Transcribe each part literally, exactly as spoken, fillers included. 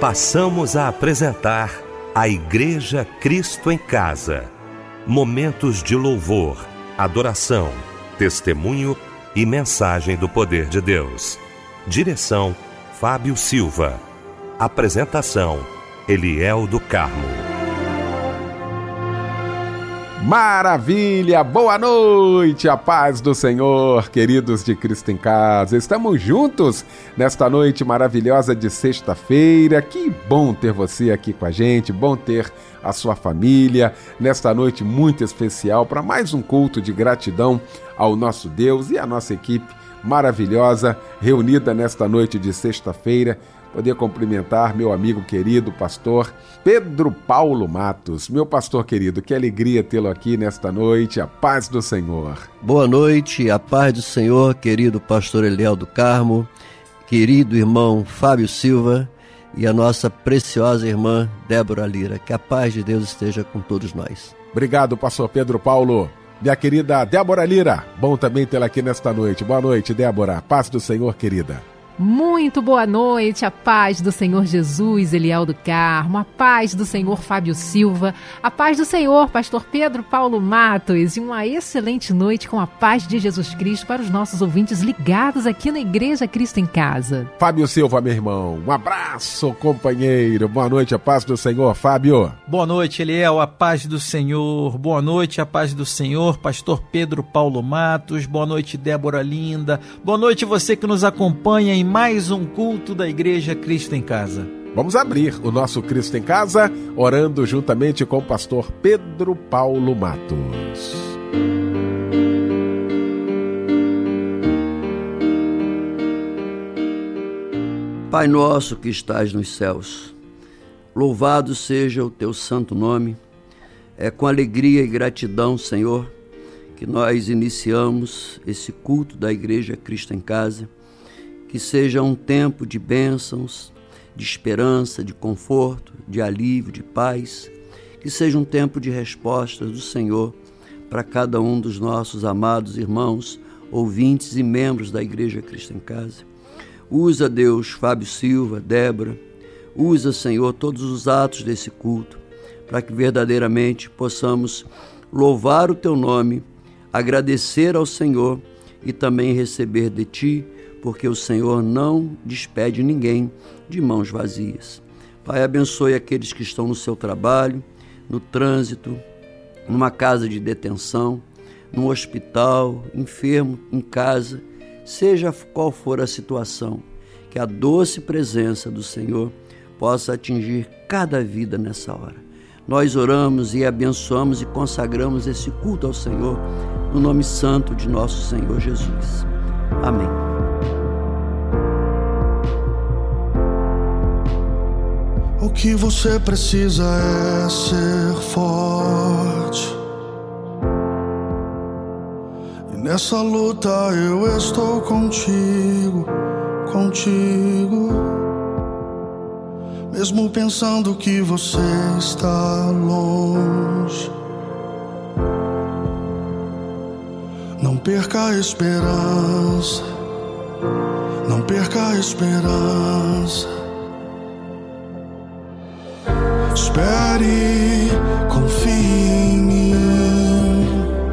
Passamos a apresentar a Igreja Cristo em Casa. Momentos de louvor, adoração, testemunho e mensagem do poder de Deus. Direção: Fábio Silva. Apresentação: Eliel do Carmo. Maravilha! Boa noite! A paz do Senhor, queridos de Cristo em Casa. Estamos juntos nesta noite maravilhosa de sexta-feira. Que bom ter você aqui com a gente, bom ter a sua família nesta noite muito especial para mais um culto de gratidão ao nosso Deus e à nossa equipe maravilhosa reunida nesta noite de sexta-feira. Poder cumprimentar meu amigo querido, pastor Pedro Paulo Matos. Meu pastor querido, que alegria tê-lo aqui nesta noite. A paz do Senhor. Boa noite, a paz do Senhor, querido pastor Eliel do Carmo, querido irmão Fábio Silva e a nossa preciosa irmã Débora Lira. Que a paz de Deus esteja com todos nós. Obrigado, pastor Pedro Paulo. Minha querida Débora Lira, bom também tê-la aqui nesta noite. Boa noite, Débora. Paz do Senhor, querida. Muito boa noite, a paz do Senhor Jesus, Eliel do Carmo, a paz do Senhor Fábio Silva, a paz do Senhor pastor Pedro Paulo Matos e uma excelente noite com a paz de Jesus Cristo para os nossos ouvintes ligados aqui na Igreja Cristo em Casa. Fábio Silva, meu irmão, um abraço, companheiro, boa noite, a paz do Senhor, Fábio. Boa noite, Eliel, a paz do Senhor, boa noite, a paz do Senhor, pastor Pedro Paulo Matos, boa noite, Débora Linda, boa noite você que nos acompanha em mais um culto da Igreja Cristo em Casa. Vamos abrir o nosso Cristo em Casa, orando juntamente com o pastor Pedro Paulo Matos. Pai nosso que estás nos céus, louvado seja o teu santo nome. É com alegria e gratidão, Senhor, que nós iniciamos esse culto da Igreja Cristo em Casa. Que seja um tempo de bênçãos, de esperança, de conforto, de alívio, de paz. Que seja um tempo de respostas do Senhor para cada um dos nossos amados irmãos, ouvintes e membros da Igreja Cristo em Casa. Usa, Deus, Fábio Silva, Débora. Usa, Senhor, todos os atos desse culto para que verdadeiramente possamos louvar o Teu nome, agradecer ao Senhor e também receber de Ti, porque o Senhor não despede ninguém de mãos vazias. Pai, abençoe aqueles que estão no seu trabalho, no trânsito, numa casa de detenção, num hospital, enfermo, em casa, seja qual for a situação, que a doce presença do Senhor possa atingir cada vida nessa hora. Nós oramos e abençoamos e consagramos esse culto ao Senhor, no nome santo de nosso Senhor Jesus. Amém. O que você precisa é ser forte. E nessa luta eu estou contigo, contigo. Mesmo pensando que você está longe, não perca a esperança, não perca a esperança. Espere, confie em mim.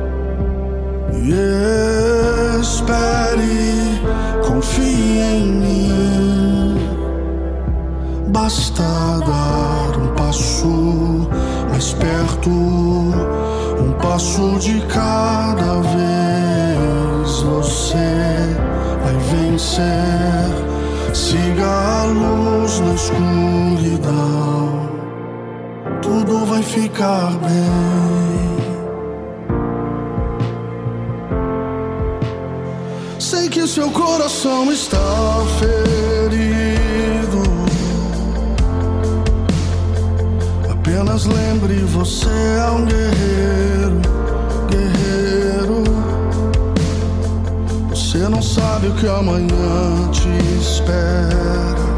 Yeah, espere, confie em mim. Basta dar um passo mais perto, um passo de cada vez. Você vai vencer. Siga a luz na escuridão. Tudo vai ficar bem. Sei que seu coração está ferido. Apenas lembre, você é um guerreiro, guerreiro. Você não sabe o que amanhã te espera.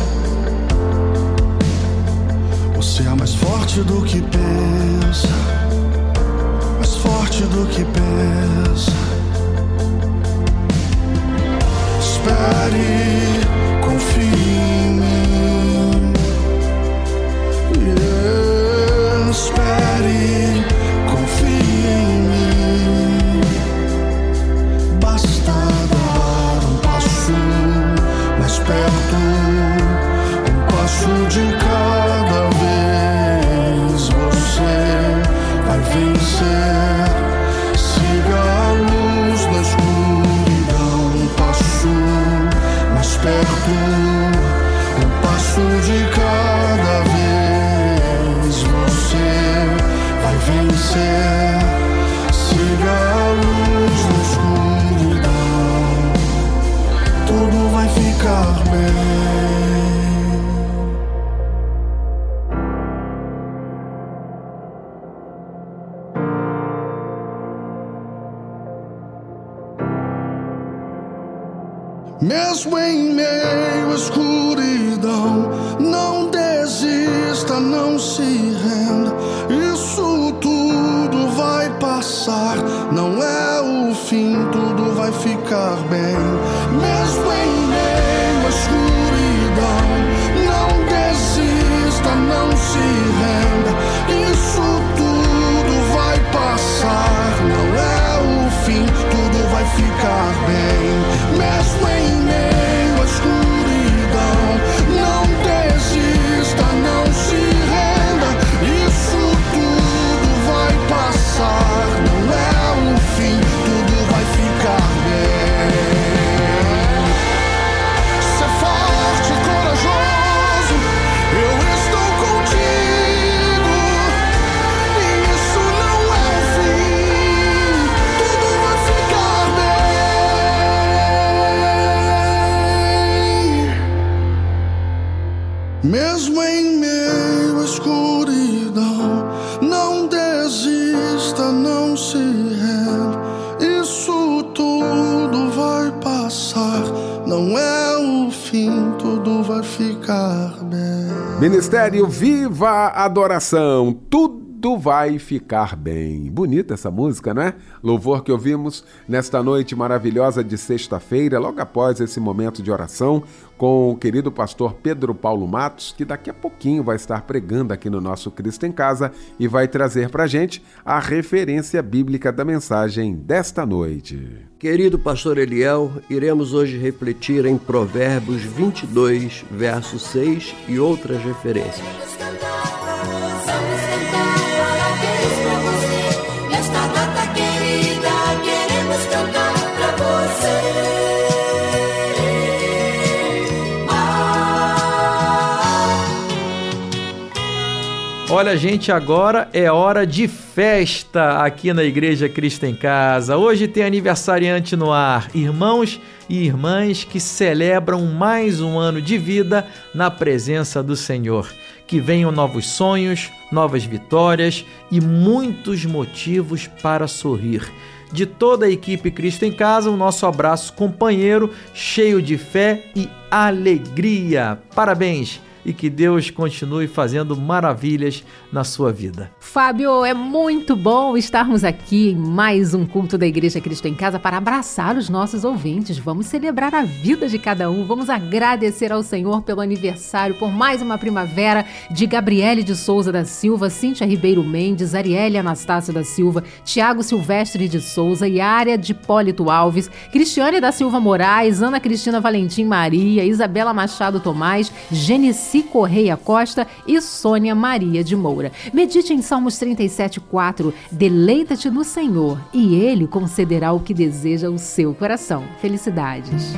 Você é mais forte do que pensa, mais forte do que pensa. Espere, confie em mim. Mesmo em meio à escuridão, não desista, não se renda. Isso tudo vai passar, não é o fim, tudo vai ficar bem. Mesmo em meio à escuridão, não desista, não se renda. Isso tudo vai passar, não é o fim, tudo vai ficar bem. Mesmo em meio à escuridão, não desista, não se renda. Isso tudo vai passar, não é o fim, tudo vai ficar bem. Ser forte e corajoso, eu estou contigo, e isso não é o fim, tudo vai ficar bem. Mesmo em meio à escuridão, não desista, não se renda. Isso tudo vai passar, não é o fim, tudo vai ficar bem. Ministério Viva a Adoração, tudo vai ficar bem. Bonita essa música, não é? Louvor que ouvimos nesta noite maravilhosa de sexta-feira, logo após esse momento de oração, com o querido pastor Pedro Paulo Matos, que daqui a pouquinho vai estar pregando aqui no nosso Cristo em Casa e vai trazer para a gente a referência bíblica da mensagem desta noite. Querido pastor Eliel, iremos hoje refletir em Provérbios vinte e dois, verso seis e outras referências. Olha, gente, agora é hora de festa aqui na Igreja Cristo em Casa. Hoje tem aniversariante no ar, irmãos e irmãs que celebram mais um ano de vida na presença do Senhor. Que venham novos sonhos, novas vitórias e muitos motivos para sorrir. De toda a equipe Cristo em Casa, o nosso abraço companheiro, cheio de fé e alegria. Parabéns! E que Deus continue fazendo maravilhas na sua vida. Fábio, é muito bom estarmos aqui em mais um culto da Igreja Cristo em Casa para abraçar os nossos ouvintes. Vamos celebrar a vida de cada um, vamos agradecer ao Senhor pelo aniversário, por mais uma primavera de Gabriele de Souza da Silva, Cíntia Ribeiro Mendes, Arielle Anastácio da Silva, Tiago Silvestre de Souza, Yária de Hipólito Alves, Cristiane da Silva Moraes, Ana Cristina Valentim Maria, Isabela Machado Tomás, Genici Correia Costa e Sônia Maria de Moura. Medite em Salmos trinta e sete, quatro. Deleita-te no Senhor e Ele concederá o que deseja o seu coração. Felicidades.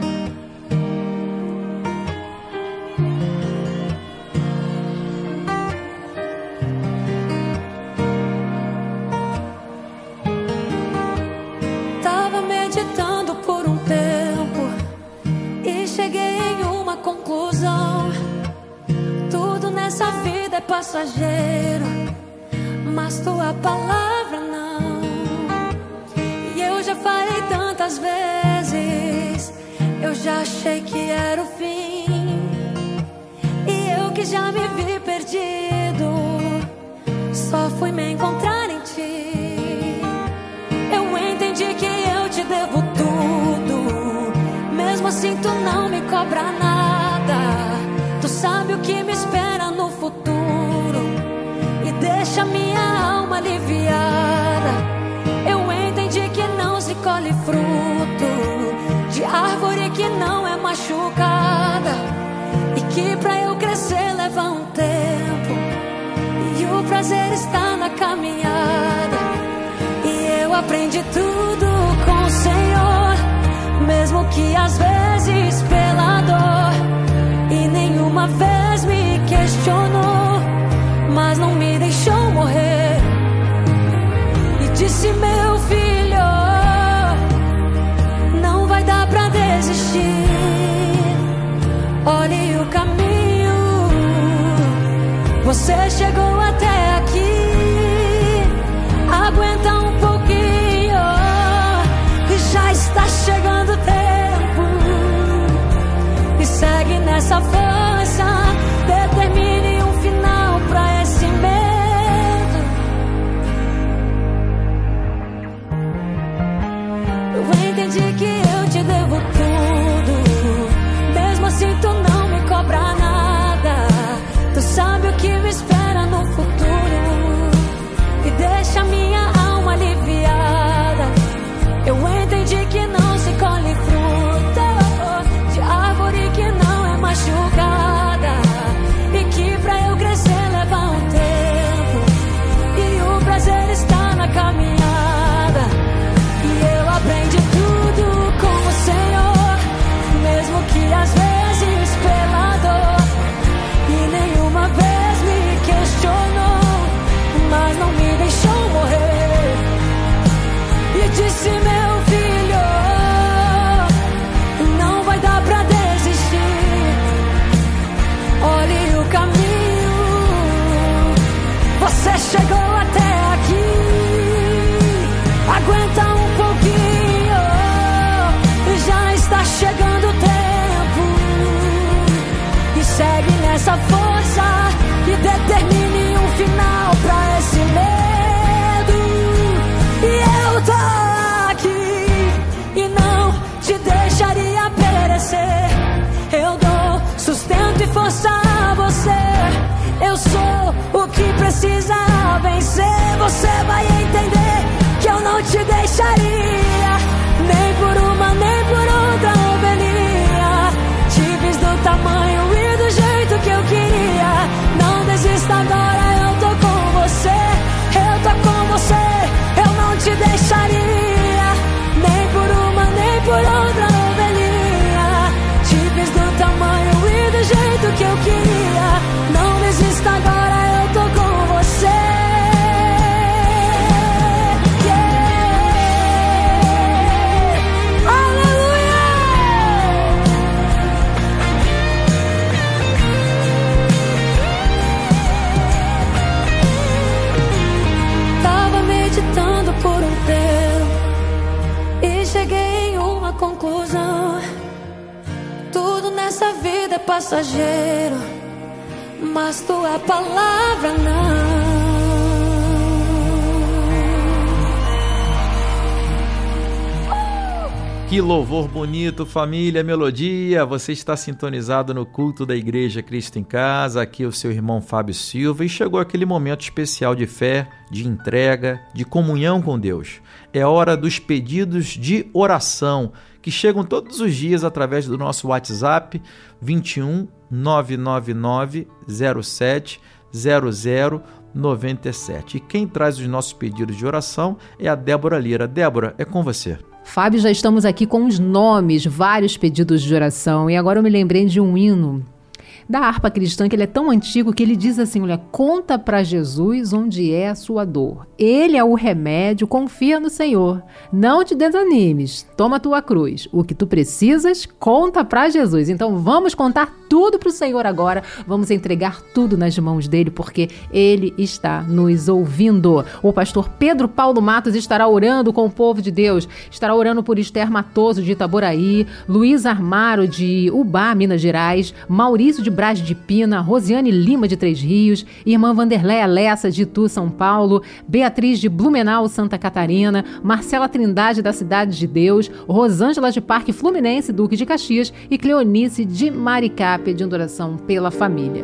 Tava meditando por um tempo e cheguei em uma conclusão. Tudo nessa vida é passageiro, mas tua palavra não. E eu já falei tantas vezes, eu já achei que era o fim. E eu que já me vi perdido, só fui me encontrar em ti. Eu entendi que eu te devo tudo, mesmo assim tu não me cobra nada. Tu sabe o que me espera no futuro e deixa minha alma aliviada. Eu entendi que não se colhe fruto de árvore que não é machucada, e que pra eu crescer leva um tempo, e o prazer está na caminhada. E eu aprendi tudo com o Senhor, mesmo que às vezes pela dor. E nenhuma vez me questionou, mas não me deixou morrer. E disse: meu filho, não vai dar pra desistir. Olhe o caminho, você chegou até aqui. Aguenta um pouquinho, e já está chegando o tempo entendi que eu te devo tudo. Mesmo assim tu não me cobra nada. Tu sabe o que me espera no futuro e deixa minha alma aliviada. Eu entendi que não se colhe fruta de árvore que não é machucada, e que pra eu crescer leva um tempo, e o prazer está na caminhada. E eu aprendi tudo com o Senhor, mesmo que às vezes pela dor, e nenhuma vez me questionou, mas não me deixou morrer. E disse: meu filho, não vai dar pra desistir. Olhe o caminho, você chegou até aqui. Aguenta um pouquinho, já está chegando o tempo. E segue nessa força e determine um final pra esse medo. E eu tô aqui e não te deixaria perecer. Eu dou sustento e força a você. Eu sou o que precisa vencer. Você vai entender que eu não te deixaria, nem por uma, nem por outra ovelhinha. Te fiz do tamanho e do jeito que eu queria. Não desista agora, eu tô com você. Eu tô com você, eu não te deixaria, nem por uma, nem por outra ovelhinha. Te fiz do tamanho e do jeito que eu queria. Não desista agora, eu tô com você. Por um tempo e cheguei em uma conclusão: tudo nessa vida é passageiro, mas tua palavra não. Que louvor bonito, família Melodia. Você está sintonizado no culto da Igreja Cristo em Casa. Aqui é o seu irmão Fábio Silva, e chegou aquele momento especial de fé, de entrega, de comunhão com Deus. É hora dos pedidos de oração, que chegam todos os dias através do nosso WhatsApp vinte e um, nove nove nove, zero sete, zero zero nove sete. E quem traz os nossos pedidos de oração é a Débora Lira. Débora, é com você. Fábio, já estamos aqui com os nomes, vários pedidos de oração, e agora eu me lembrei de um hino da harpa cristã, que ele é tão antigo que ele diz assim: olha, conta para Jesus onde é a sua dor. Ele é o remédio, confia no Senhor. Não te desanimes, toma a tua cruz. O que tu precisas, conta para Jesus. Então vamos contar tudo para o Senhor agora. Vamos entregar tudo nas mãos dele, porque ele está nos ouvindo. O pastor Pedro Paulo Matos estará orando com o povo de Deus. Estará orando por Esther Matoso, de Itaboraí, Luiz Armaro, de Ubá, Minas Gerais, Maurício de Brás de Pina, Rosiane Lima, de Três Rios, irmã Vanderléia Lessa, de Itu, São Paulo, Beatriz de Blumenau, Santa Catarina, Marcela Trindade, da Cidade de Deus, Rosângela de Parque Fluminense, Duque de Caxias, e Cleonice de Maricá, pedindo oração pela família.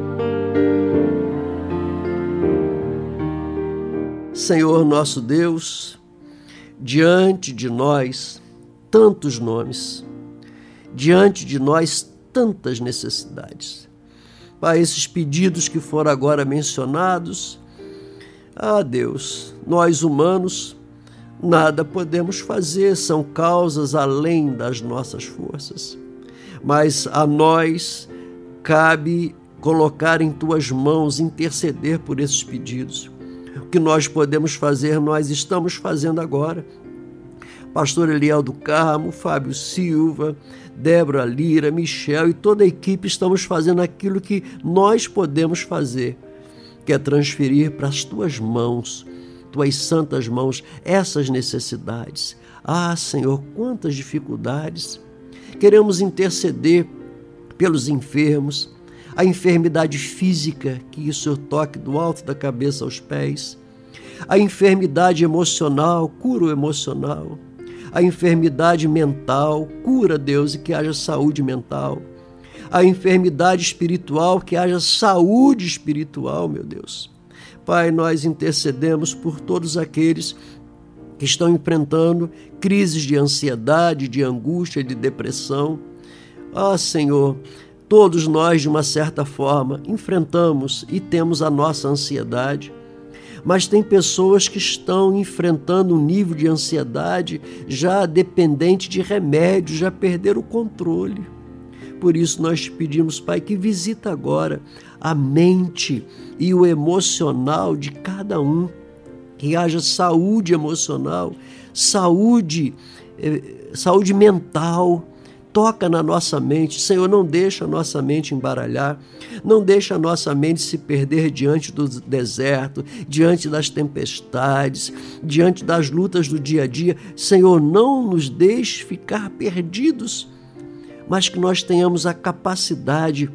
Senhor nosso Deus, diante de nós tantos nomes, diante de nós tantas necessidades. Para esses pedidos que foram agora mencionados, ah Deus, nós humanos nada podemos fazer, são causas além das nossas forças. Mas a nós cabe colocar em tuas mãos, interceder por esses pedidos. O que nós podemos fazer, nós estamos fazendo agora. Pastor Eliel do Carmo, Fábio Silva, Débora Lira, Michel e toda a equipe estamos fazendo aquilo que nós podemos fazer, que é transferir para as tuas mãos, tuas santas mãos, essas necessidades. Ah, Senhor, quantas dificuldades! Queremos interceder pelos enfermos, a enfermidade física, que isso eu toque do alto da cabeça aos pés, a enfermidade emocional, cura o emocional, A enfermidade mental, cura, Deus, e que haja saúde mental. A enfermidade espiritual, que haja saúde espiritual, meu Deus. Pai, nós intercedemos por todos aqueles que estão enfrentando crises de ansiedade, de angústia, de depressão. Ah, Senhor, todos nós, de uma certa forma, enfrentamos e temos a nossa ansiedade, mas tem pessoas que estão enfrentando um nível de ansiedade já dependente de remédios, já perderam o controle. Por isso nós te pedimos, Pai, que visita agora a mente e o emocional de cada um, que haja saúde emocional, saúde, eh, saúde mental. Toca na nossa mente, Senhor, não deixa a nossa mente embaralhar, não deixa a nossa mente se perder diante do deserto, diante das tempestades, diante das lutas do dia a dia. Senhor, não nos deixe ficar perdidos, mas que nós tenhamos a capacidade,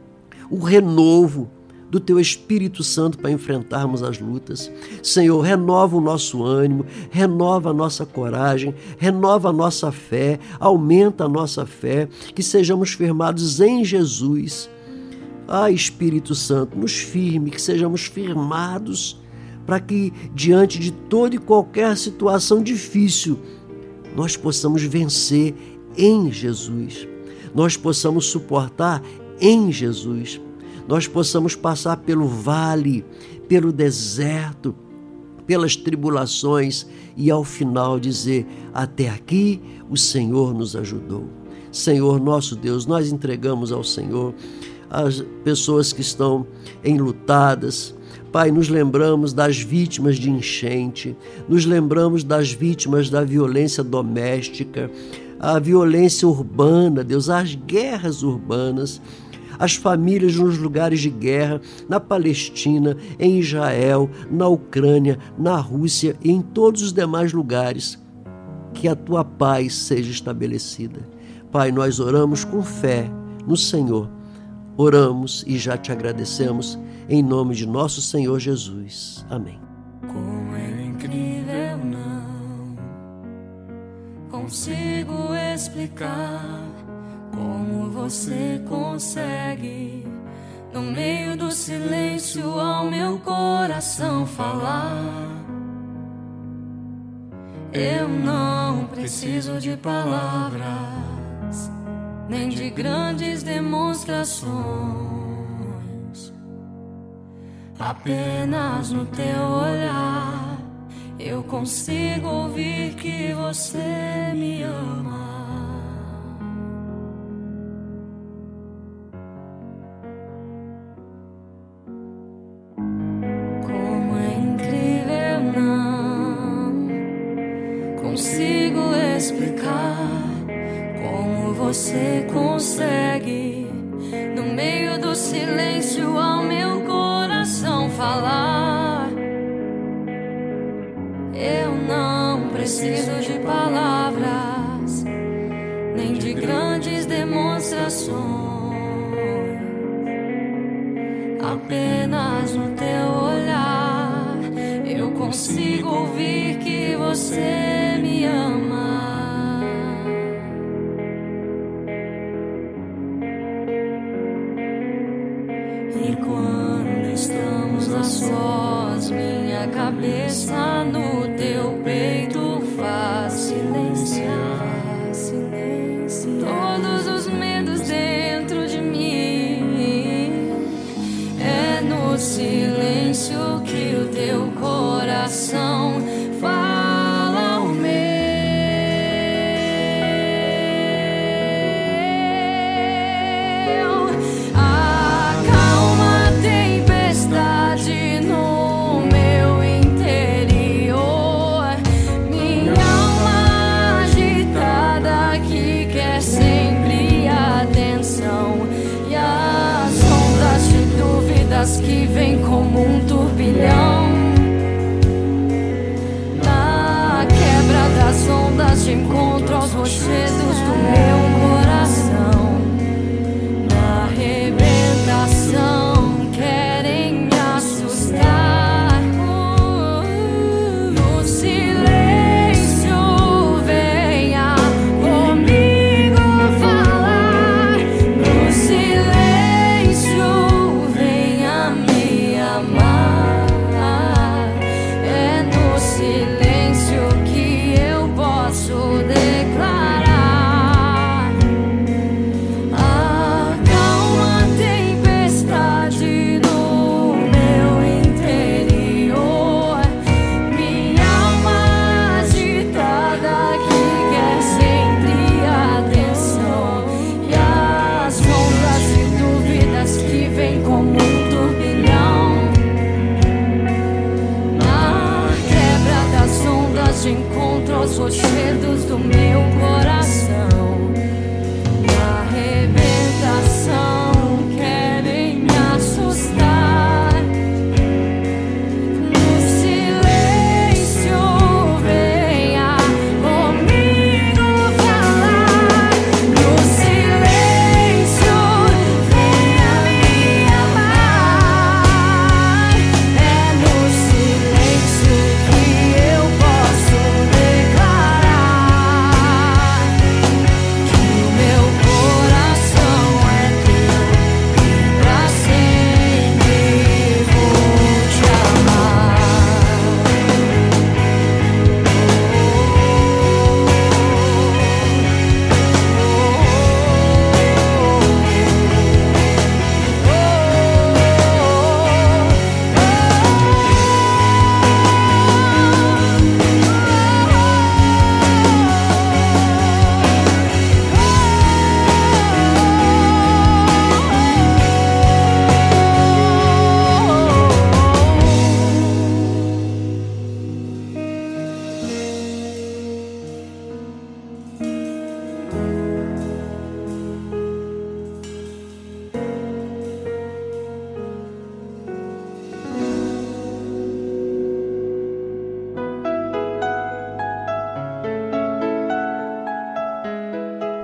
o renovo do Teu Espírito Santo para enfrentarmos as lutas. Senhor, renova o nosso ânimo, renova a nossa coragem, renova a nossa fé, aumenta a nossa fé, que sejamos firmados em Jesus. Ah, Espírito Santo, nos firme, que sejamos firmados, para que diante de toda e qualquer situação difícil, nós possamos vencer em Jesus, nós possamos suportar em Jesus, nós possamos passar pelo vale, pelo deserto, pelas tribulações e ao final dizer, até aqui o Senhor nos ajudou. Senhor nosso Deus, nós entregamos ao Senhor as pessoas que estão enlutadas. Pai, nos lembramos das vítimas de enchente, nos lembramos das vítimas da violência doméstica, a violência urbana, Deus, as guerras urbanas, as famílias nos lugares de guerra, na Palestina, em Israel, na Ucrânia, na Rússia e em todos os demais lugares. Que a Tua paz seja estabelecida. Pai, nós oramos com fé no Senhor. Oramos e já te agradecemos em nome de nosso Senhor Jesus. Amém. Como é incrível, não consigo explicar como você consegue, no meio do silêncio, ao meu coração falar. Eu não preciso de palavras, nem de grandes demonstrações. Apenas no teu olhar eu consigo ouvir que você me ama. Como é incrível, não consigo explicar como você consegue, no meio do silêncio, ao meu coração falar. Eu não preciso de palavras, nem de grandes demonstrações. Apenas no teu olhar eu consigo ouvir que você me ama. E quando estamos a sós, minha cabeça no teu peito faz silenciar, silenciar todos os medos dentro de mim. É no silêncio que o teu coração fala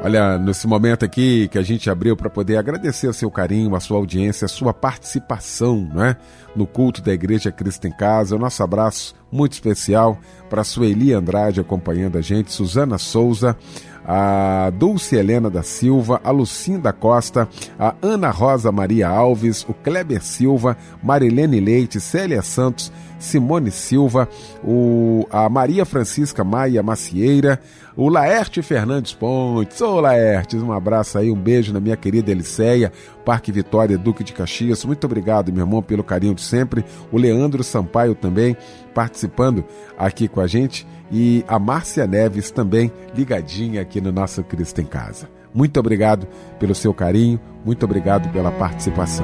Olha, nesse momento aqui que a gente abriu para poder agradecer o seu carinho, a sua audiência, a sua participação, né, no culto da Igreja Cristo em Casa, o nosso abraço muito especial para a Sueli Andrade acompanhando a gente, Suzana Souza, a Dulce Helena da Silva, a Lucinda Costa, a Ana Rosa Maria Alves, o Kleber Silva, Marilene Leite, Célia Santos, Simone Silva, o, a Maria Francisca Maia Macieira, o Laerte Fernandes Pontes. Ô Laertes, um abraço aí, um beijo na minha querida Eliceia, Parque Vitória, Duque de Caxias. Muito obrigado, meu irmão, pelo carinho de sempre. O Leandro Sampaio também participando aqui com a gente. E a Márcia Neves também ligadinha aqui no nosso Cristo em Casa. Muito obrigado pelo seu carinho, muito obrigado pela participação.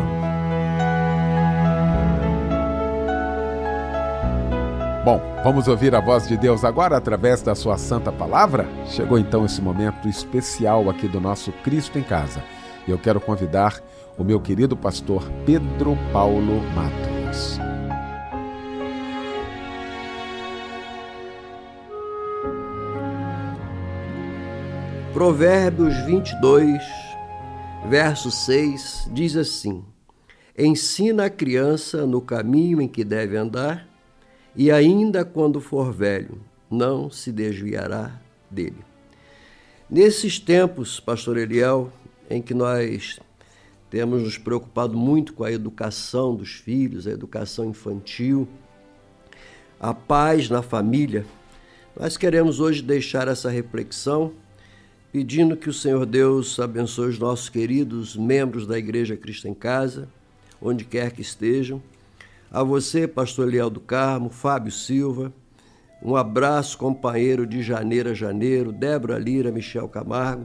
Bom, vamos ouvir a voz de Deus agora através da sua santa palavra? Chegou então esse momento especial aqui do nosso Cristo em Casa. E eu quero convidar o meu querido pastor Pedro Paulo Matos. Provérbios vinte e dois, verso seis, diz assim: ensina a criança no caminho em que deve andar, e ainda quando for velho, não se desviará dele. Nesses tempos, pastor Eliel, em que nós temos nos preocupado muito com a educação dos filhos, a educação infantil, a paz na família, nós queremos hoje deixar essa reflexão pedindo que o Senhor Deus abençoe os nossos queridos membros da Igreja Cristo em Casa, onde quer que estejam. A você, pastor Eliel do Carmo, Fábio Silva, um abraço, companheiro de janeiro a janeiro, Débora Lira, Michel Camargo.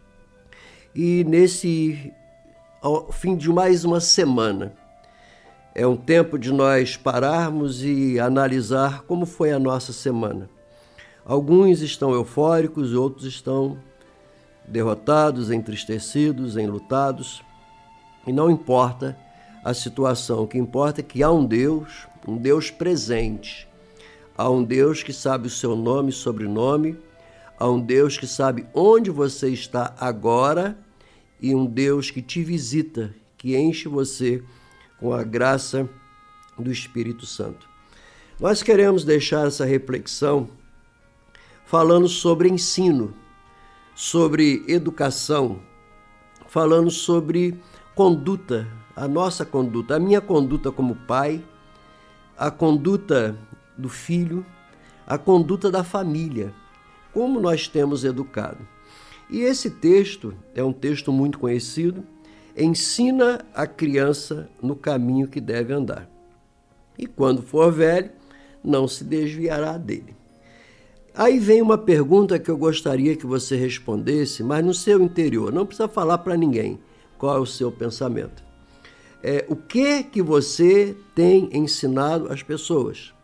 E nesse ao fim de mais uma semana, é um tempo de nós pararmos e analisar como foi a nossa semana. Alguns estão eufóricos, outros estão derrotados, entristecidos, enlutados, e não importa a situação, o que importa é que há um Deus, um Deus presente, há um Deus que sabe o seu nome e sobrenome, há um Deus que sabe onde você está agora e um Deus que te visita, que enche você com a graça do Espírito Santo. Nós queremos deixar essa reflexão falando sobre ensino, sobre educação, falando sobre conduta, a nossa conduta, a minha conduta como pai, a conduta do filho, a conduta da família, como nós temos educado. E esse texto é um texto muito conhecido, ensina a criança no caminho que deve andar. E quando for velho, não se desviará dele. Aí vem uma pergunta que eu gostaria que você respondesse, mas no seu interior, não precisa falar para ninguém qual é o seu pensamento. É, o que que você tem ensinado às pessoas?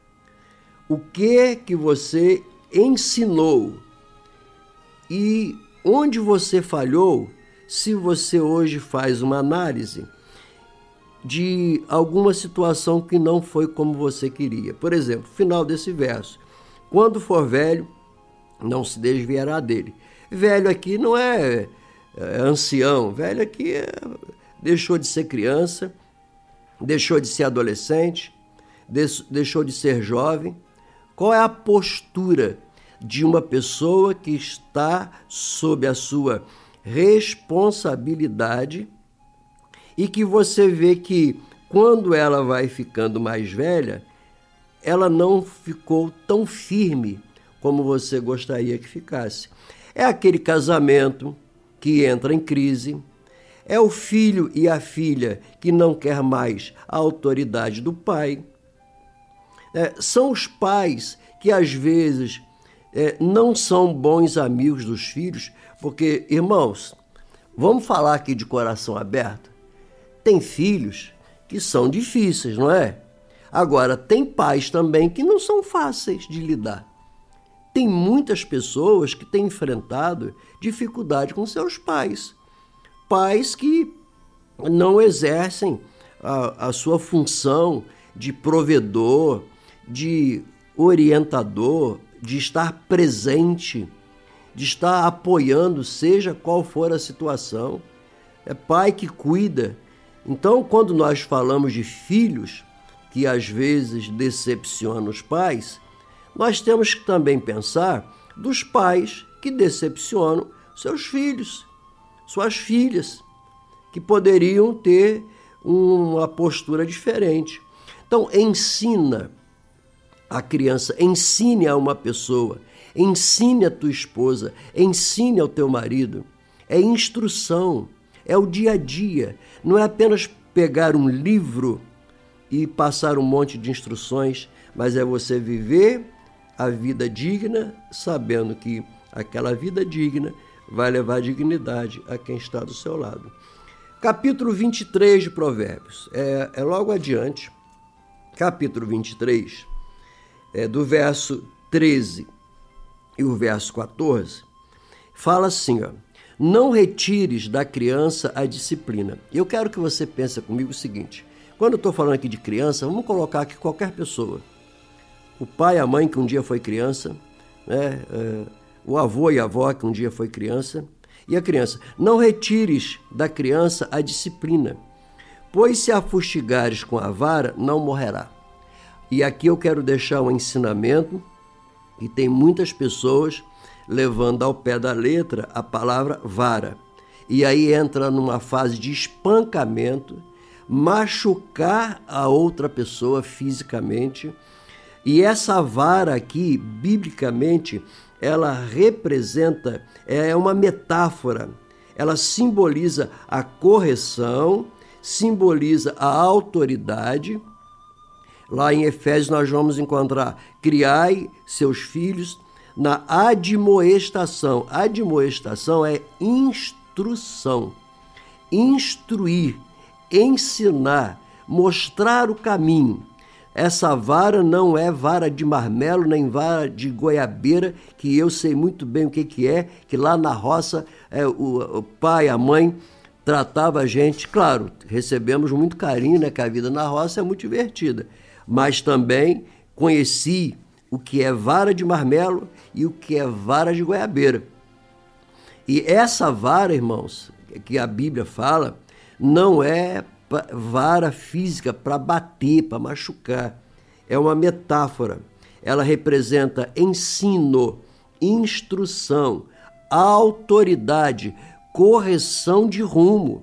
O que que você ensinou? E onde você falhou, se você hoje faz uma análise de alguma situação que não foi como você queria. Por exemplo, final desse verso. Quando for velho, não se desviará dele. Velho aqui não é, é ancião, velho aqui é, deixou de ser criança, deixou de ser adolescente, deixou de ser jovem. Qual é a postura de uma pessoa que está sob a sua responsabilidade e que você vê que quando ela vai ficando mais velha, ela não ficou tão firme como você gostaria que ficasse. É aquele casamento que entra em crise, é o filho e a filha que não quer mais a autoridade do pai. É, são os pais que às vezes é, não são bons amigos dos filhos, porque, irmãos, vamos falar aqui de coração aberto, tem filhos que são difíceis, não é? Agora, tem pais também que não são fáceis de lidar. Tem muitas pessoas que têm enfrentado dificuldade com seus pais. Pais que não exercem a, a sua função de provedor, de orientador, de estar presente. de estar apoiando, seja qual for a situação. É pai que cuida. Então, quando nós falamos de filhos que às vezes decepcionam os pais, nós temos que também pensar dos pais que decepcionam seus filhos, suas filhas, que poderiam ter uma postura diferente. Então, ensina a criança, ensine a uma pessoa, ensine a tua esposa, ensine ao teu marido. É instrução, é o dia a dia. Não é apenas pegar um livro e passar um monte de instruções, mas é você viver a vida digna, sabendo que aquela vida digna vai levar dignidade a quem está do seu lado. Capítulo vinte e três de Provérbios, é, é logo adiante, capítulo vinte e três, é, do verso treze e o verso quatorze, fala assim, ó, não retires da criança a disciplina. Eu quero que você pense comigo o seguinte, quando eu estou falando aqui de criança, vamos colocar aqui qualquer pessoa. O pai e a mãe que um dia foi criança, né? É, o avô e a avó que um dia foi criança, e a criança. Não retires da criança a disciplina, pois se a fustigares com a vara, não morrerá. E aqui eu quero deixar um ensinamento, e tem muitas pessoas levando ao pé da letra a palavra vara. E aí entra numa fase de espancamento, machucar a outra pessoa fisicamente. E essa vara aqui, biblicamente, ela representa, é uma metáfora, ela simboliza a correção, simboliza a autoridade. Lá em Efésios nós vamos encontrar, criai seus filhos na admoestação. Admoestação é instrução, instruir, ensinar, mostrar o caminho. Essa vara não é vara de marmelo, nem vara de goiabeira, que eu sei muito bem o que, que é, que lá na roça é, o, o pai, a mãe tratava a gente. Claro, recebemos muito carinho, né, que a vida na roça é muito divertida, mas também conheci o que é vara de marmelo e o que é vara de goiabeira. E essa vara, irmãos, que a Bíblia fala, não é vara física para bater, para machucar. É uma metáfora. Ela representa ensino, instrução, autoridade, correção de rumo.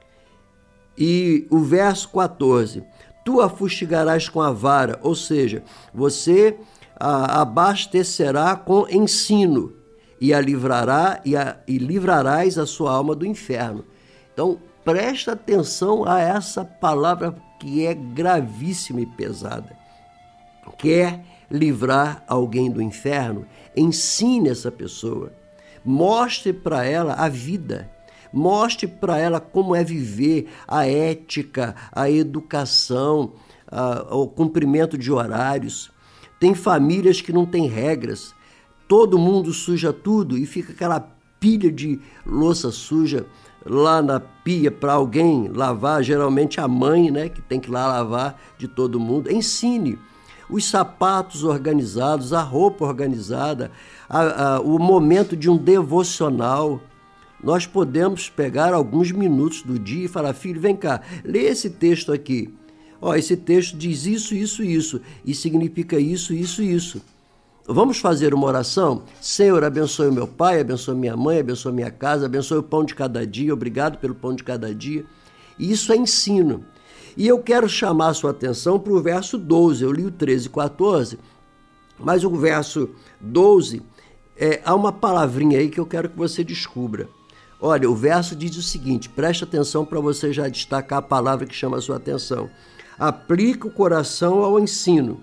E o verso quatorze, tu a fustigarás com a vara, ou seja, você a abastecerá com ensino e a livrará e, a, e livrarás a sua alma do inferno. Então, presta atenção a essa palavra que é gravíssima e pesada. Quer livrar alguém do inferno? Ensine essa pessoa. Mostre para ela a vida. Mostre para ela como é viver, a ética, a educação, a, o cumprimento de horários. Tem famílias que não têm regras. Todo mundo suja tudo e fica aquela pilha de louça suja lá na pia para alguém lavar, geralmente a mãe, né, que tem que ir lá lavar de todo mundo. Ensine os sapatos organizados, a roupa organizada, a, a, o momento de um devocional. Nós podemos pegar alguns minutos do dia e falar, filho, vem cá, lê esse texto aqui. Ó, esse texto diz isso, isso, isso, e significa isso, isso, isso. Vamos fazer uma oração? Senhor, abençoe o meu pai, abençoe minha mãe, abençoe minha casa, abençoe o pão de cada dia, obrigado pelo pão de cada dia. E isso é ensino. E eu quero chamar a sua atenção para o verso doze, eu li o treze e quatorze, mas o verso doze, é, há uma palavrinha aí que eu quero que você descubra. Olha, o verso diz o seguinte, preste atenção para você já destacar a palavra que chama a sua atenção. Aplica o coração ao ensino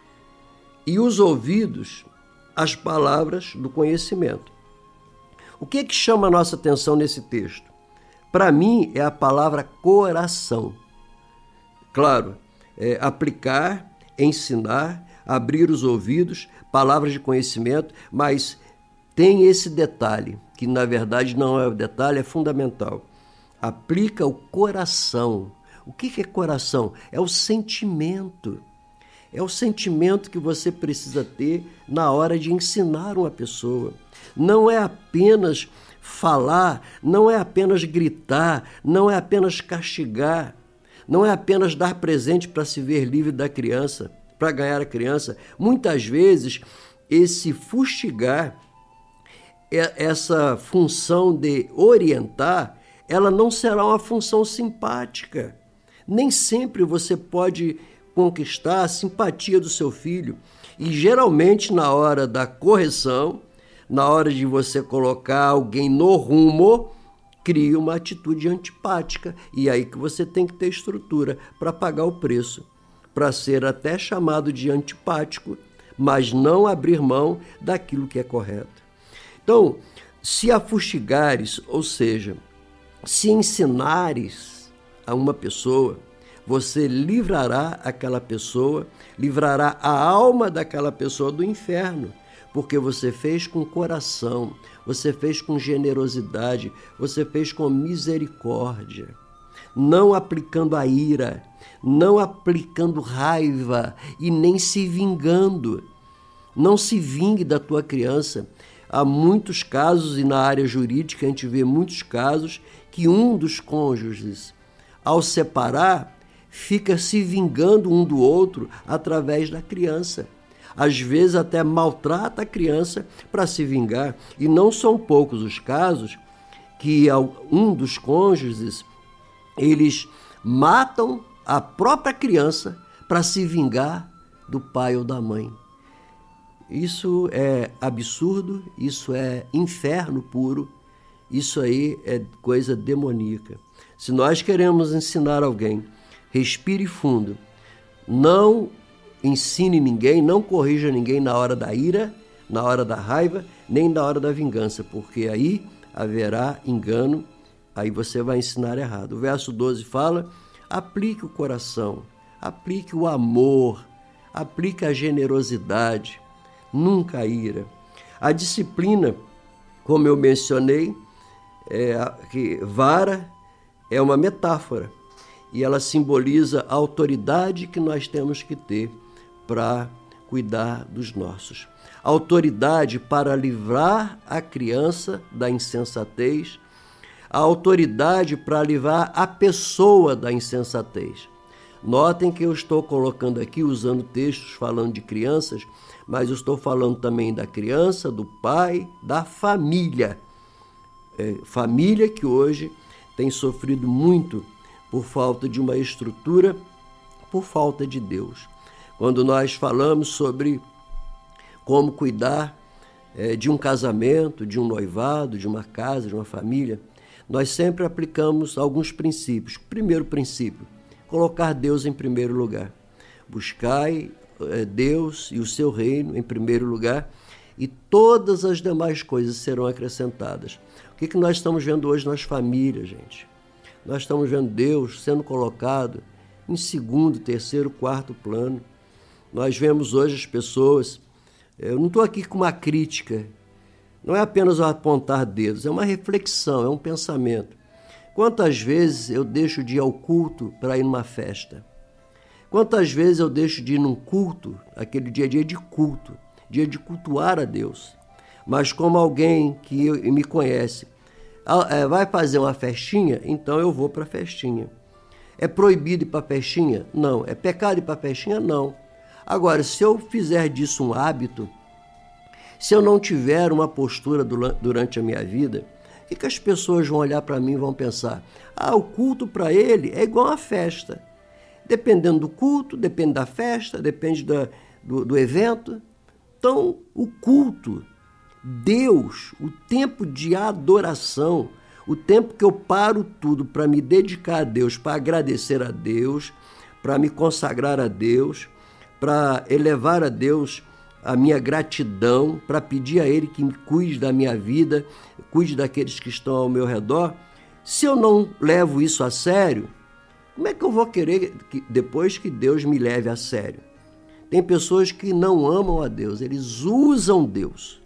e os ouvidos às palavras do conhecimento. O que é que chama a nossa atenção nesse texto? Para mim, é a palavra coração. Claro, é aplicar, ensinar, abrir os ouvidos, palavras de conhecimento, mas tem esse detalhe, que na verdade não é o detalhe, é fundamental. Aplica o coração. O que é coração? É o sentimento. É o sentimento que você precisa ter na hora de ensinar uma pessoa. não é apenas falar, não é apenas gritar, não é apenas castigar, não é apenas dar presente para se ver livre da criança, para ganhar a criança. Muitas vezes, esse fustigar, essa função de orientar, ela não será uma função simpática. Nem sempre você pode conquistar a simpatia do seu filho. E geralmente na hora da correção, na hora de você colocar alguém no rumo, cria uma atitude antipática. E aí que você tem que ter estrutura para pagar o preço, para ser até chamado de antipático, mas não abrir mão daquilo que é correto. Então, se afustigares, ou seja, se ensinares a uma pessoa, você livrará aquela pessoa, livrará a alma daquela pessoa do inferno, porque você fez com coração, você fez com generosidade, você fez com misericórdia, não aplicando a ira, não aplicando raiva e nem se vingando. Não se vingue da tua criança. Há muitos casos, e na área jurídica a gente vê muitos casos, que um dos cônjuges, ao separar, fica se vingando um do outro através da criança. Às vezes até maltrata a criança para se vingar. E não são poucos os casos que um dos cônjuges, eles matam a própria criança para se vingar do pai ou da mãe. Isso é absurdo, isso é inferno puro, isso aí é coisa demoníaca. Se nós queremos ensinar alguém, respire fundo, não ensine ninguém, não corrija ninguém na hora da ira, na hora da raiva, nem na hora da vingança, porque aí haverá engano, aí você vai ensinar errado. O verso doze fala, aplique o coração, aplique o amor, aplique a generosidade, nunca a ira. A disciplina, como eu mencionei, é que vara é uma metáfora e ela simboliza a autoridade que nós temos que ter para cuidar dos nossos. A autoridade para livrar a criança da insensatez, a autoridade para livrar a pessoa da insensatez. Notem que eu estou colocando aqui, usando textos falando de crianças, mas eu estou falando também da criança, do pai, da família. É, família que hoje tem sofrido muito por falta de uma estrutura, por falta de Deus. Quando nós falamos sobre como cuidar é, de um casamento, de um noivado, de uma casa, de uma família, nós sempre aplicamos alguns princípios. Primeiro princípio, colocar Deus em primeiro lugar. Buscai Deus e o seu reino em primeiro lugar e todas as demais coisas serão acrescentadas. O que, que nós estamos vendo hoje nas famílias, gente? Nós estamos vendo Deus sendo colocado em segundo, terceiro, quarto plano. Nós vemos hoje as pessoas, eu não estou aqui com uma crítica, não é apenas apontar dedos, é uma reflexão, é um pensamento. Quantas vezes eu deixo de ir ao culto para ir numa festa? Quantas vezes eu deixo de ir num culto, aquele dia a dia de culto, dia de cultuar a Deus, mas como alguém que eu, me conhece, vai fazer uma festinha, então eu vou para a festinha. É proibido ir para a festinha? Não. É pecado ir para a festinha? Não. Agora, se eu fizer disso um hábito, se eu não tiver uma postura durante a minha vida, o que, que as pessoas vão olhar para mim e vão pensar? Ah, o culto para ele é igual a festa. Dependendo do culto, depende da festa, depende da, do, do evento. Então, o culto, Deus, o tempo de adoração, o tempo que eu paro tudo para me dedicar a Deus, para agradecer a Deus, para me consagrar a Deus, para elevar a Deus a minha gratidão, para pedir a Ele que me cuide da minha vida, cuide daqueles que estão ao meu redor. Se eu não levo isso a sério, como é que eu vou querer que, depois que Deus me leve a sério? Tem pessoas que não amam a Deus, eles usam Deus.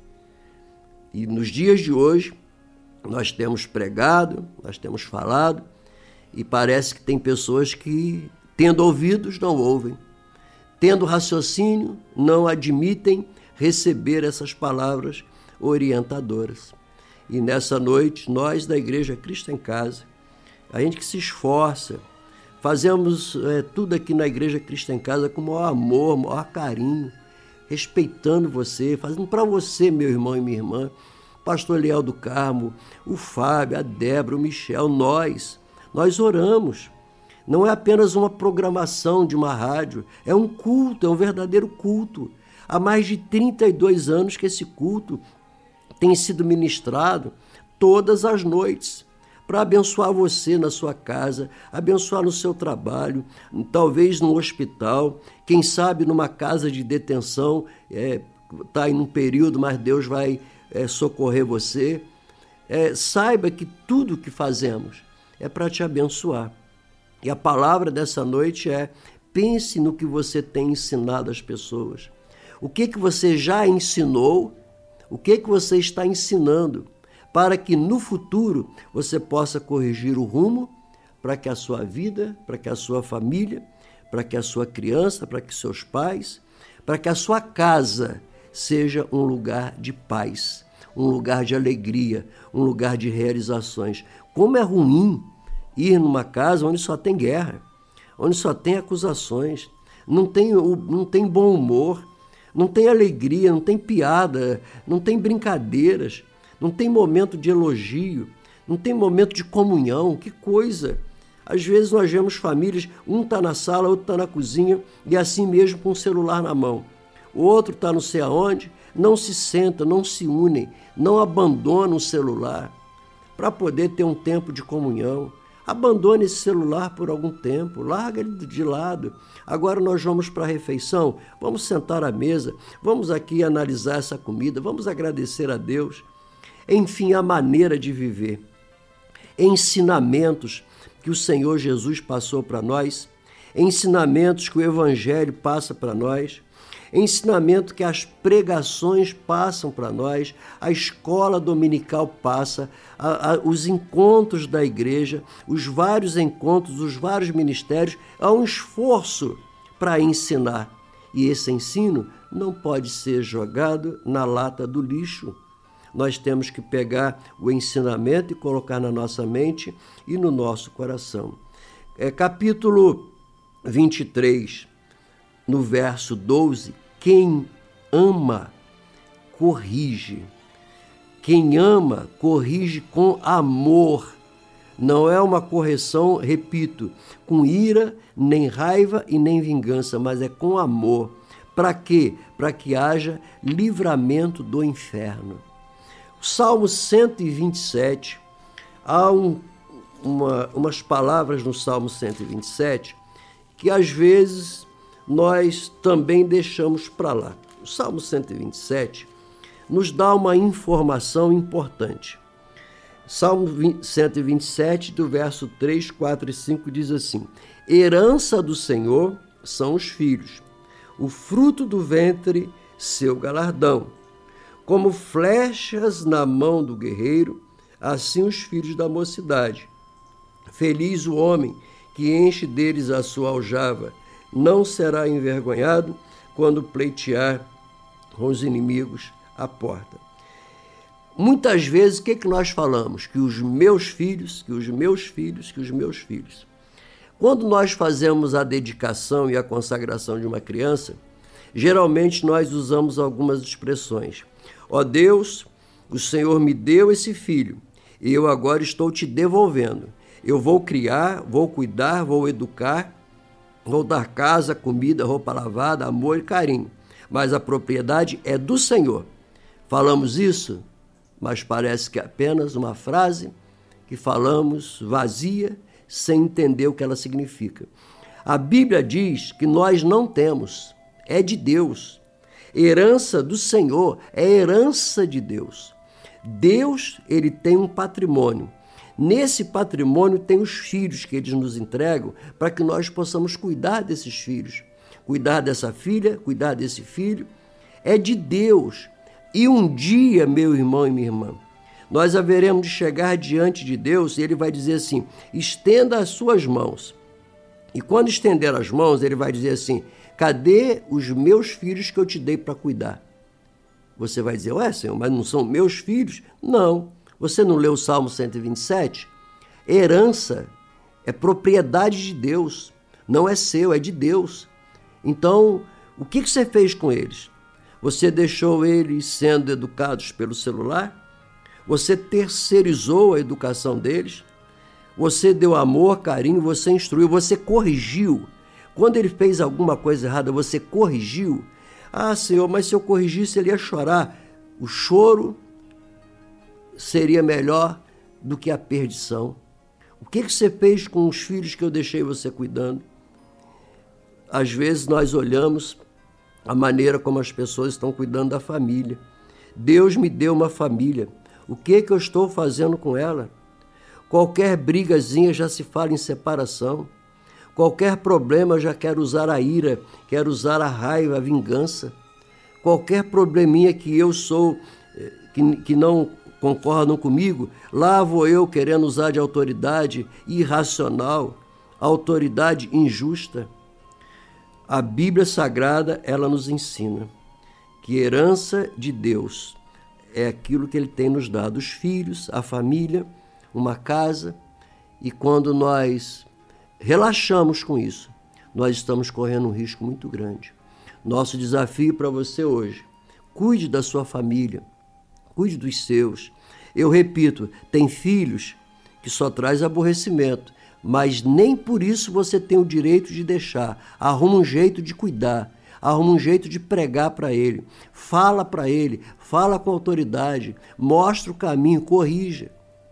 E nos dias de hoje, nós temos pregado, nós temos falado, e parece que tem pessoas que, tendo ouvidos, não ouvem. Tendo raciocínio, não admitem receber essas palavras, orientadoras. E nessa noite, nós da Igreja Cristo em Casa, a gente que se esforça, fazemos é, tudo aqui na Igreja Cristo em Casa com o maior amor, maior carinho, respeitando você, fazendo para você, meu irmão e minha irmã, pastor Leal do Carmo, o Fábio, a Débora, o Michel, nós, nós oramos. Não é apenas uma programação de uma rádio, é um culto, é um verdadeiro culto. Há mais de trinta e dois anos que esse culto tem sido ministrado todas as noites, para abençoar você na sua casa, abençoar no seu trabalho, talvez no hospital, quem sabe numa casa de detenção, está é, em um período, mas Deus vai é, socorrer você. É, saiba que tudo que fazemos é para te abençoar. E a palavra dessa noite é: pense no que você tem ensinado às pessoas. O que, que você já ensinou, o que, que você está ensinando, para que no futuro você possa corrigir o rumo, para que a sua vida, para que a sua família, para que a sua criança, para que seus pais, para que a sua casa seja um lugar de paz, um lugar de alegria, um lugar de realizações. Como é ruim ir numa casa onde só tem guerra, onde só tem acusações, não tem, não tem bom humor, não tem alegria, não tem piada, não tem brincadeiras, não tem momento de elogio, não tem momento de comunhão. Que coisa! Às vezes nós vemos famílias, um está na sala, outro está na cozinha, e assim mesmo com o celular na mão. O outro está não sei aonde, não se senta, não se unem, não abandonam o celular para poder ter um tempo de comunhão. Abandone esse celular por algum tempo, larga ele de lado. Agora nós vamos para a refeição, vamos sentar à mesa, vamos aqui analisar essa comida, vamos agradecer a Deus. Enfim, a maneira de viver, ensinamentos que o Senhor Jesus passou para nós, ensinamentos que o Evangelho passa para nós, ensinamento que as pregações passam para nós, a escola dominical passa, a, a, os encontros da igreja, os vários encontros, os vários ministérios, há um esforço para ensinar. E esse ensino não pode ser jogado na lata do lixo. Nós temos que pegar o ensinamento e colocar na nossa mente e no nosso coração. É, capítulo vinte e três, no verso doze, quem ama, corrige. Quem ama, corrige com amor. Não é uma correção, repito, com ira, nem raiva e nem vingança, mas é com amor. Para quê? Para que haja livramento do inferno. O Salmo cento e vinte e sete, há um, uma, umas palavras no Salmo cento e vinte e sete que às vezes nós também deixamos para lá. O Salmo cento e vinte e sete nos dá uma informação importante. Salmo cento e vinte e sete, do verso três, quatro e cinco, diz assim: herança do Senhor são os filhos, o fruto do ventre, seu galardão. Como flechas na mão do guerreiro, assim os filhos da mocidade. Feliz o homem que enche deles a sua aljava, não será envergonhado quando pleitear com os inimigos à porta. Muitas vezes, o que, que nós falamos? Que os meus filhos, que os meus filhos, que os meus filhos. Quando nós fazemos a dedicação e a consagração de uma criança, geralmente nós usamos algumas expressões. Ó Deus, o Senhor me deu esse filho e eu agora estou te devolvendo. Eu vou criar, vou cuidar, vou educar, vou dar casa, comida, roupa lavada, amor e carinho. Mas a propriedade é do Senhor. Falamos isso, mas parece que é apenas uma frase que falamos vazia, sem entender o que ela significa. A Bíblia diz que nós não temos, é de Deus. Herança do Senhor é herança de Deus. Deus, ele tem um patrimônio. Nesse patrimônio tem os filhos que eles nos entregam para que nós possamos cuidar desses filhos. Cuidar dessa filha, cuidar desse filho. É de Deus. E um dia, meu irmão e minha irmã, nós haveremos de chegar diante de Deus e ele vai dizer assim: estenda as suas mãos. E quando estender as mãos, ele vai dizer assim: cadê os meus filhos que eu te dei para cuidar? Você vai dizer, ué, Senhor, mas não são meus filhos? Não. Você não leu o Salmo cento e vinte e sete? Herança é propriedade de Deus. Não é seu, é de Deus. Então, o que você fez com eles? Você deixou eles sendo educados pelo celular? Você terceirizou a educação deles? Você deu amor, carinho, você instruiu, você corrigiu. Quando ele fez alguma coisa errada, você corrigiu. Ah, Senhor, mas se eu corrigisse, ele ia chorar. O choro seria melhor do que a perdição. O que você fez com os filhos que eu deixei você cuidando? Às vezes nós olhamos a maneira como as pessoas estão cuidando da família. Deus me deu uma família. O que, que eu estou fazendo com ela? Qualquer brigazinha já se fala em separação. Qualquer problema já quer usar a ira, quer usar a raiva, a vingança. Qualquer probleminha que eu sou, que, que não concordam comigo, lá vou eu querendo usar de autoridade irracional, autoridade injusta. A Bíblia Sagrada, ela nos ensina que herança de Deus é aquilo que Ele tem nos dado, os filhos, a família, uma casa, e quando nós relaxamos com isso, nós estamos correndo um risco muito grande. Nosso desafio para você hoje, cuide da sua família, cuide dos seus. Eu repito, tem filhos que só traz aborrecimento, mas nem por isso você tem o direito de deixar. Arruma um jeito de cuidar, arruma um jeito de pregar para ele, fala para ele, fala com autoridade, mostra o caminho, corrija.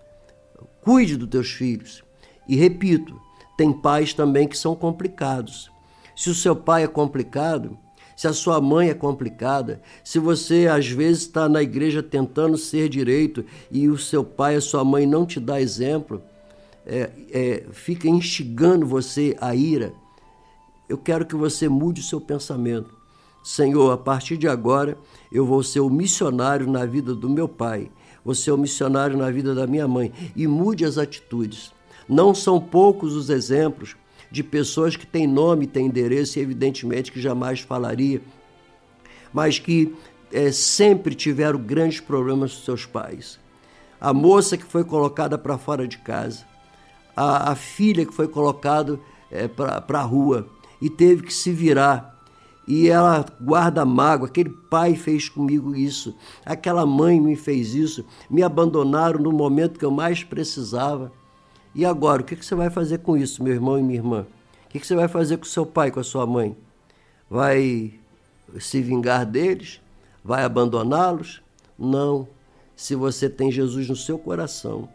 Cuide dos teus filhos. E repito, tem pais também que são complicados. Se o seu pai é complicado, se a sua mãe é complicada, se você às vezes está na igreja tentando ser direito e o seu pai, a sua mãe não te dá exemplo, é, é, fica instigando você a ira, eu quero que você mude o seu pensamento. Senhor, a partir de agora eu vou ser o missionário na vida do meu pai, vou ser o missionário na vida da minha mãe, e mude as atitudes. Não são poucos os exemplos de pessoas que têm nome, têm endereço e evidentemente que jamais falaria, mas que é, sempre tiveram grandes problemas com seus pais. A moça que foi colocada para fora de casa, a, a filha que foi colocada é, para a rua e teve que se virar, e ela guarda mágoa, aquele pai fez comigo isso, aquela mãe me fez isso, me abandonaram no momento que eu mais precisava. E agora, o que você vai fazer com isso, meu irmão e minha irmã? O que você vai fazer com seu pai, com a sua mãe? Vai se vingar deles? Vai abandoná-los? Não. Se você tem Jesus no seu coração,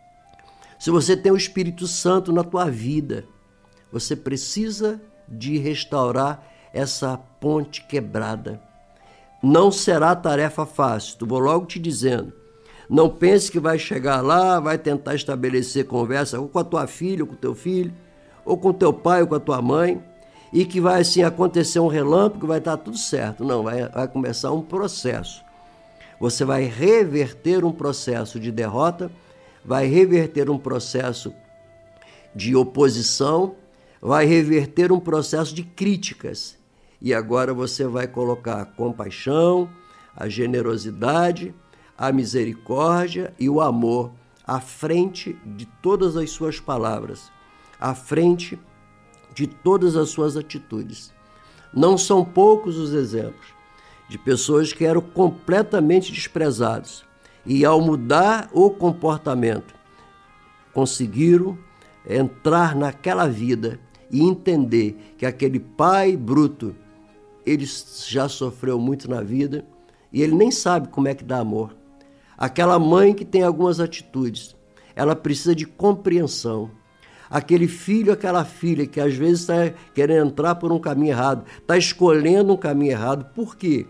se você tem o Espírito Santo na tua vida, você precisa de restaurar essa ponte quebrada. Não será tarefa fácil, tu vou logo te dizendo. Não pense que vai chegar lá, vai tentar estabelecer conversa ou com a tua filha, ou com o teu filho, ou com o teu pai, ou com a tua mãe, e que vai assim acontecer um relâmpago, vai estar tudo certo. Não, vai, vai começar um processo. Você vai reverter um processo de derrota, vai reverter um processo de oposição, vai reverter um processo de críticas. E agora você vai colocar a compaixão, a generosidade, a misericórdia e o amor à frente de todas as suas palavras, à frente de todas as suas atitudes. Não são poucos os exemplos de pessoas que eram completamente desprezados e, ao mudar o comportamento, conseguiram entrar naquela vida e entender que aquele pai bruto, ele já sofreu muito na vida e ele nem sabe como é que dá amor. Aquela mãe que tem algumas atitudes, ela precisa de compreensão. Aquele filho, aquela filha que às vezes está querendo entrar por um caminho errado, está escolhendo um caminho errado. Por quê?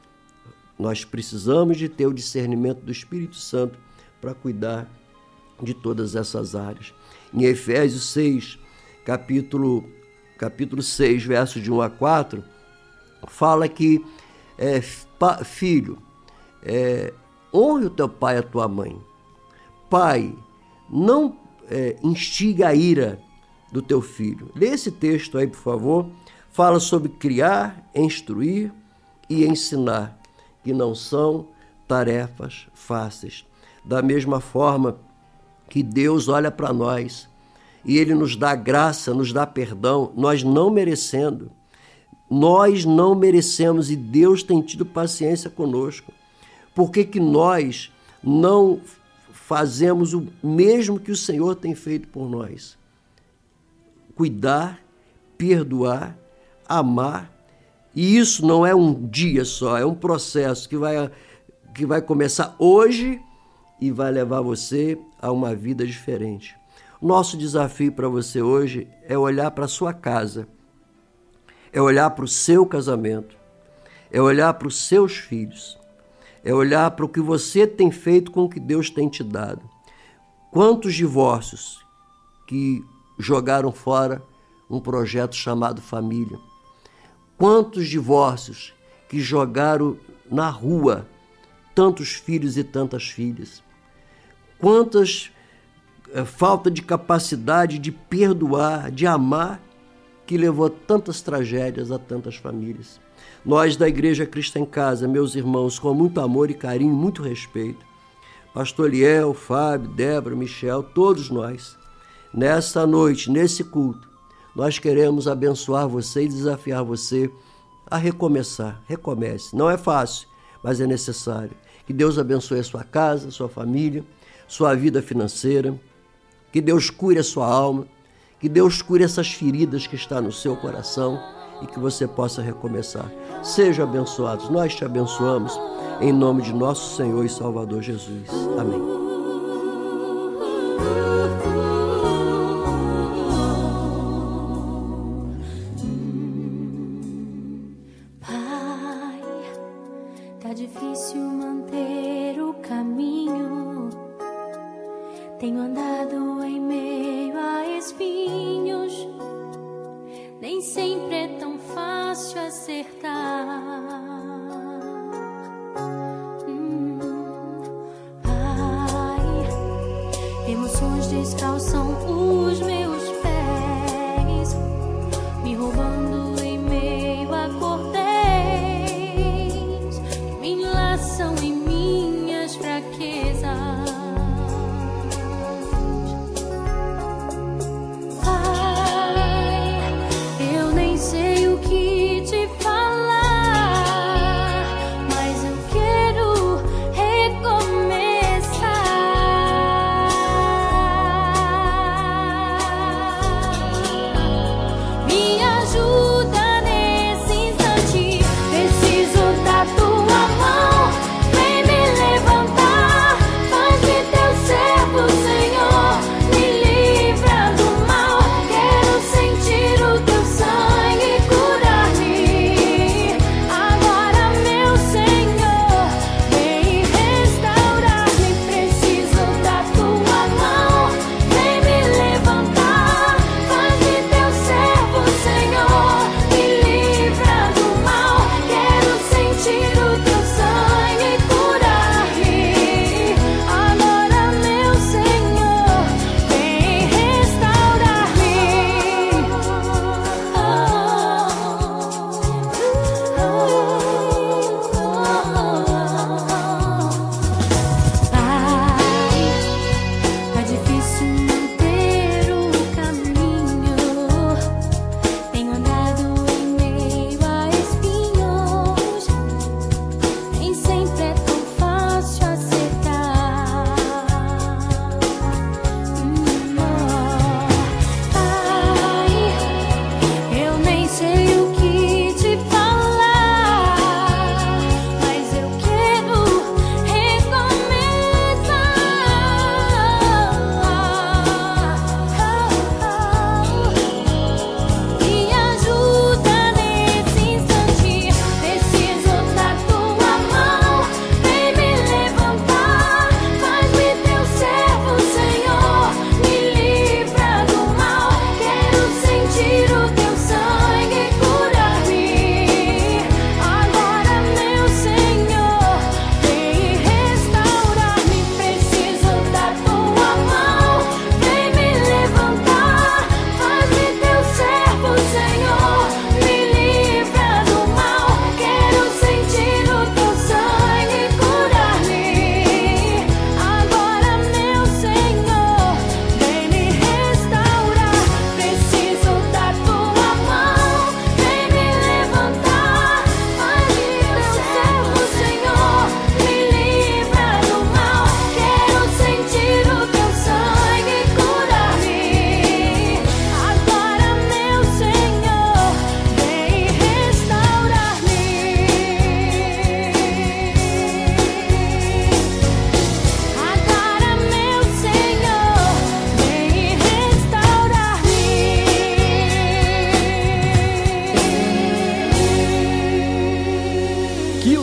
Nós precisamos de ter o discernimento do Espírito Santo para cuidar de todas essas áreas. Em Efésios seis, capítulo, capítulo seis, versos de um a quatro, fala que, é, filho, é, honre o teu pai e a tua mãe. Pai, não é, instiga a ira do teu filho. Lê esse texto aí, por favor. Fala sobre criar, instruir e ensinar. que não são tarefas fáceis. Da mesma forma que Deus olha para nós e Ele nos dá graça, nos dá perdão, nós não merecendo. Nós não merecemos e Deus tem tido paciência conosco. Por que que nós não fazemos o mesmo que o Senhor tem feito por nós? Cuidar, perdoar, amar. E isso não é um dia só, é um processo que vai, que vai começar hoje e vai levar você a uma vida diferente. Nosso desafio para você hoje é olhar para a sua casa, é olhar para o seu casamento, é olhar para os seus filhos, é olhar para o que você tem feito com o que Deus tem te dado. Quantos divórcios que jogaram fora um projeto chamado família? Quantos divórcios que jogaram na rua tantos filhos e tantas filhas? Quantas é, falta de capacidade de perdoar, de amar, que levou tantas tragédias a tantas famílias. Nós da Igreja Cristo em Casa, meus irmãos, com muito amor e carinho, muito respeito, Pastor Liel, Fábio, Débora, Michel, todos nós, nessa noite, nesse culto, nós queremos abençoar você e desafiar você a recomeçar. Recomece. Não é fácil, mas é necessário. Que Deus abençoe a sua casa, a sua família, sua vida financeira. Que Deus cure a sua alma. Que Deus cure essas feridas que estão no seu coração e que você possa recomeçar. Sejam abençoados. Nós te abençoamos em nome de nosso Senhor e Salvador Jesus. Amém. Difícil manter o caminho, tenho andado em meio a espinhos, nem sempre é tão fácil acertar. Hum. Ai, emoções descalçam os meus pés, me roubando em meio a cordéis. São em minhas fraquezas. Pai, eu nem sei o que te falar, mas eu quero recomeçar.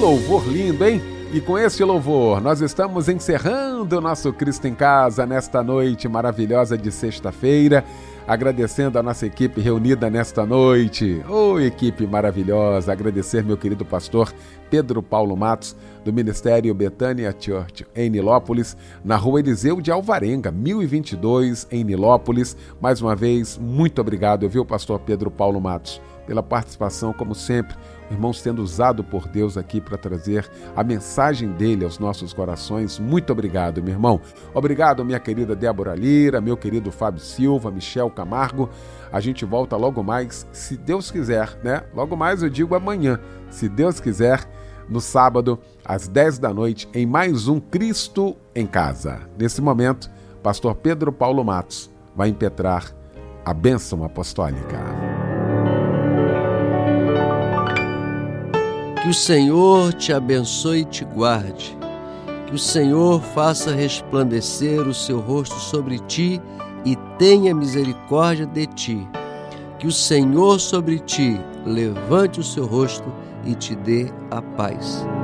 louvor lindo, hein? E com este louvor, nós estamos encerrando o nosso Cristo em Casa nesta noite maravilhosa de sexta-feira, agradecendo a nossa equipe reunida nesta noite. Ô, oh, equipe maravilhosa! Agradecer meu querido pastor Pedro Paulo Matos, do Ministério Betânia Church, em Nilópolis, na rua Eliseu de Alvarenga, mil e vinte e dois, em Nilópolis. Mais uma vez, muito obrigado, viu, pastor Pedro Paulo Matos, pela participação, como sempre, irmãos sendo usado por Deus aqui para trazer a mensagem dele aos nossos corações. Muito obrigado, meu irmão. Obrigado, minha querida Débora Lira, meu querido Fábio Silva, Michel Camargo. A gente volta logo mais, se Deus quiser, né? Logo mais eu digo amanhã, se Deus quiser, no sábado, às dez da noite, em mais um Cristo em Casa. Nesse momento, pastor Pedro Paulo Matos vai impetrar a bênção apostólica. Que o Senhor te abençoe e te guarde. Que o Senhor faça resplandecer o seu rosto sobre ti e tenha misericórdia de ti. Que o Senhor sobre ti levante o seu rosto e te dê a paz.